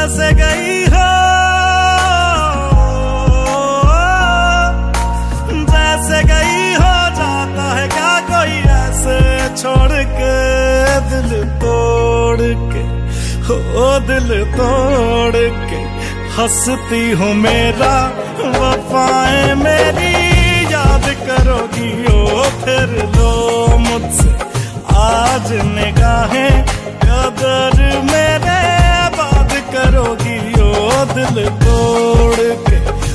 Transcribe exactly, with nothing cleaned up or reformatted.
जैसे गई हो, जैसे गई हो, जाता है क्या कोई ऐसे छोड़ के, दिल तोड़ के, हो दिल तोड़ के। हंसती हूँ मेरा वफाएं मेरी याद करोगी ओ फिर लो मुझसे आज निगाहें, कदर मेरे बात करोगी ओ दिल तोड़